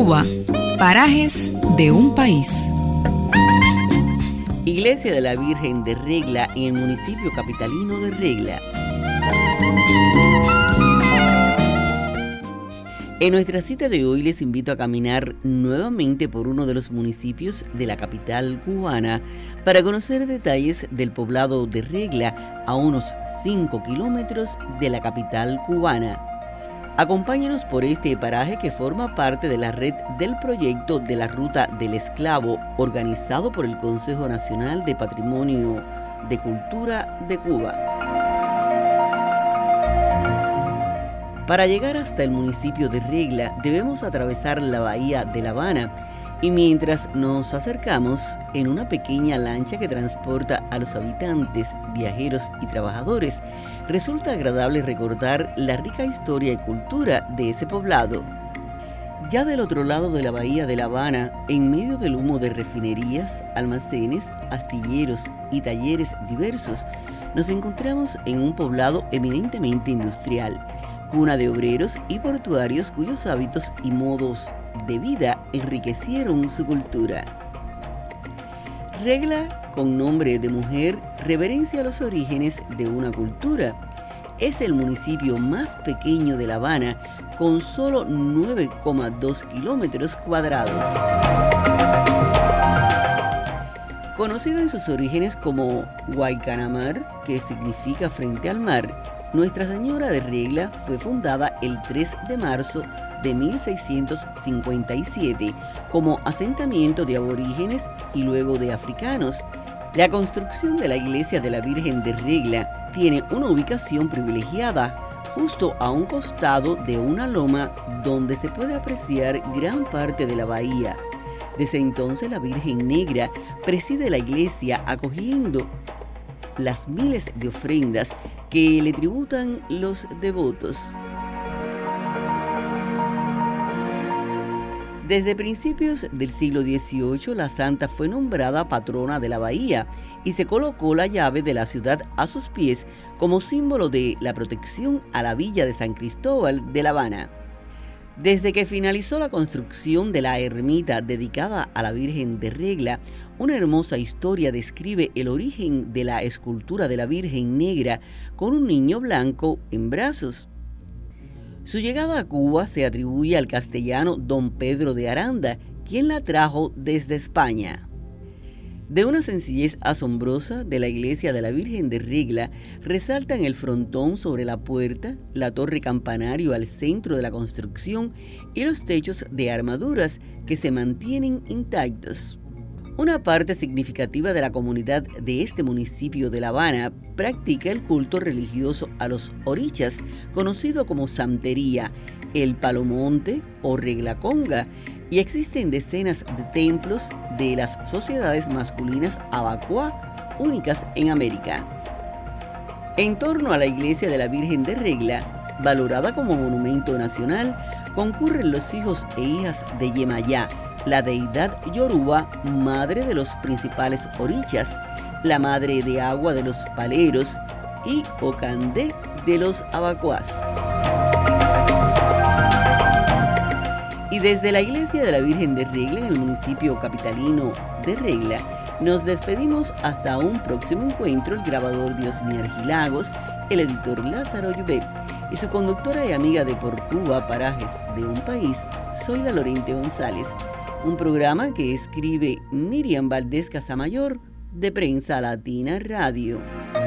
Cuba, parajes de un país. Iglesia de la Virgen de Regla en el municipio capitalino de Regla. En nuestra cita de hoy les invito a caminar nuevamente por uno de los municipios de la capital cubana para conocer detalles del poblado de Regla a unos 5 kilómetros de la capital cubana. Acompáñenos por este paraje que forma parte de la red del proyecto de la Ruta del Esclavo, organizado por el Consejo Nacional de Patrimonio de Cultura de Cuba. Para llegar hasta el municipio de Regla debemos atravesar la bahía de La Habana y mientras nos acercamos en una pequeña lancha que transporta a los habitantes, viajeros y trabajadores, resulta agradable recordar la rica historia y cultura de ese poblado. Ya del otro lado de la bahía de La Habana, en medio del humo de refinerías, almacenes, astilleros y talleres diversos, nos encontramos en un poblado eminentemente industrial, cuna de obreros y portuarios cuyos hábitos y modos de vida enriquecieron su cultura. Regla, con nombre de mujer, reverencia los orígenes de una cultura. Es el municipio más pequeño de La Habana, con solo 9,2 kilómetros cuadrados. Conocido en sus orígenes como Guaycanamar, que significa frente al mar, Nuestra Señora de Regla fue fundada el 3 de marzo de 1657 como asentamiento de aborígenes y luego de africanos. La construcción de la iglesia de la Virgen de Regla tiene una ubicación privilegiada, justo a un costado de una loma donde se puede apreciar gran parte de la bahía. Desde entonces la Virgen Negra preside la iglesia acogiendo las miles de ofrendas que le tributan los devotos. Desde principios del siglo XVIII, la santa fue nombrada patrona de la bahía y se colocó la llave de la ciudad a sus pies como símbolo de la protección a la villa de San Cristóbal de La Habana. Desde que finalizó la construcción de la ermita dedicada a la Virgen de Regla, una hermosa historia describe el origen de la escultura de la Virgen Negra con un niño blanco en brazos. Su llegada a Cuba se atribuye al castellano Don Pedro de Aranda, quien la trajo desde España. De una sencillez asombrosa de la iglesia de la Virgen de Regla, resaltan el frontón sobre la puerta, la torre campanario al centro de la construcción y los techos de armaduras que se mantienen intactos. Una parte significativa de la comunidad de este municipio de La Habana practica el culto religioso a los orichas, conocido como santería, el palomonte o reglaconga, y existen decenas de templos de las sociedades masculinas abacuá, únicas en América. En torno a la iglesia de la Virgen de Regla, valorada como monumento nacional, concurren los hijos e hijas de Yemayá, la deidad yoruba, madre de los principales orichas, la madre de agua de los paleros y Ocandé de los abacuás. Y desde la iglesia de la Virgen de Regla en el municipio capitalino de Regla, nos despedimos hasta un próximo encuentro. El grabador Diosmi Argilagos, el editor Lázaro Yubep y su conductora y amiga de Por Cuba, parajes de un país, soy la Lorente González. Un programa que escribe Miriam Valdés Casamayor de Prensa Latina Radio.